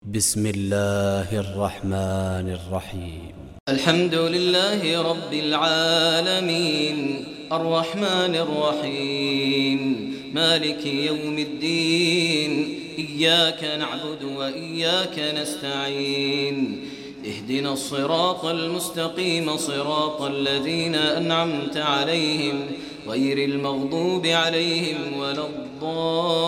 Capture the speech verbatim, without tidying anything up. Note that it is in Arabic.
بسم الله الرحمن الرحيم. الحمد لله رب العالمين الرحمن الرحيم مالك يوم الدين إياك نعبد وإياك نستعين اهدنا الصراط المستقيم صراط الذين أنعمت عليهم غير المغضوب عليهم ولا الضالين